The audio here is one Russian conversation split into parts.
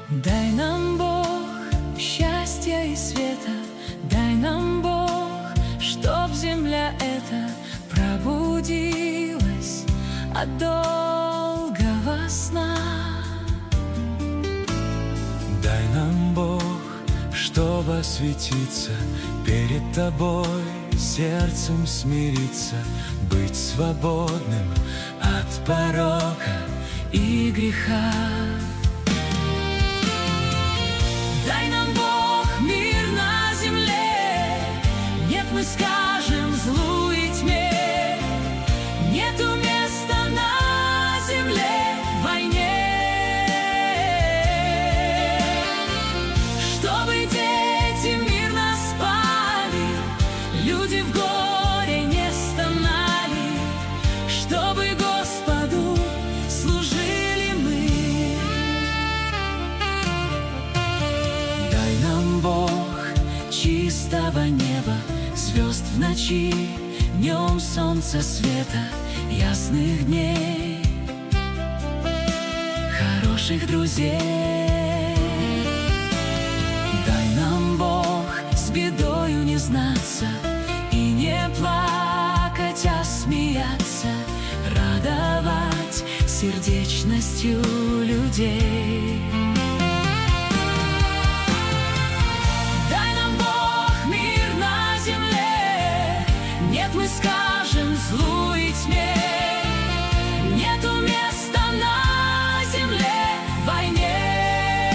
Дай нам, Бог, счастья и света, дай нам, Бог, чтоб земля эта пробудилась от долгого сна. Дай нам, Бог, чтоб осветиться перед Тобой, сердцем смириться, быть свободным от порока и греха. Дай нам, Бог, мир на земле, нет, мы скажем злу и тьме, нету места на земле войне. Чтобы дети мирно спали, люди в горе не стонали, чтобы Господу служили мы. Дай нам, Бог, Чистого неба, звезд в ночи, днем солнца света, ясных дней, хороших друзей. Дай нам, Бог, с бедою не знаться и не плакать, а смеяться, радовать сердечностью людей. Мы скажем злу и тьме, нету места на земле войне.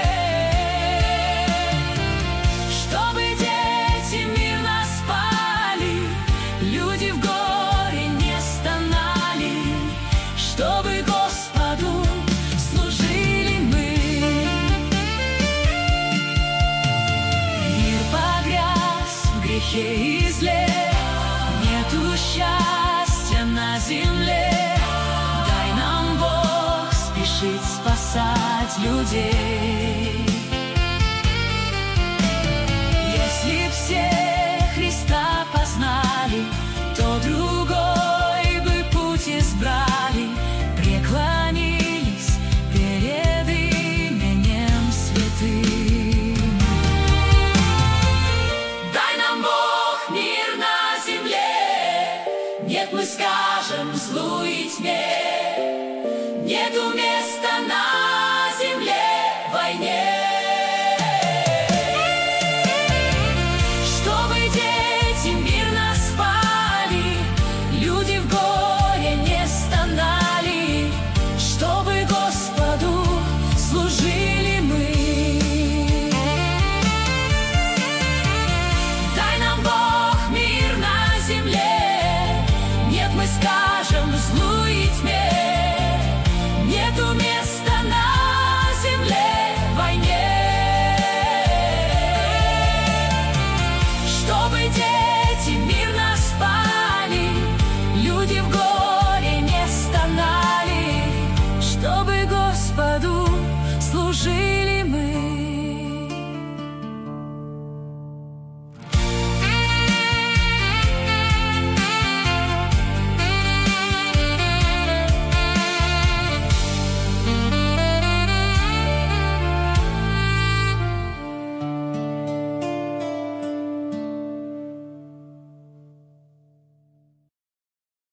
Чтобы дети мирно спали, люди в горе не стонали, чтобы Господу служили мы. Мир погряз в грехе и зле, нету счастья на земле. Дай нам, Бог, спешить спасать людей. Если все Христа познали, то другой бы путь избрали, преклонились перед именем святым. Дай нам, Бог, мир на земле, нет, мы скажем злу и тьме, нету места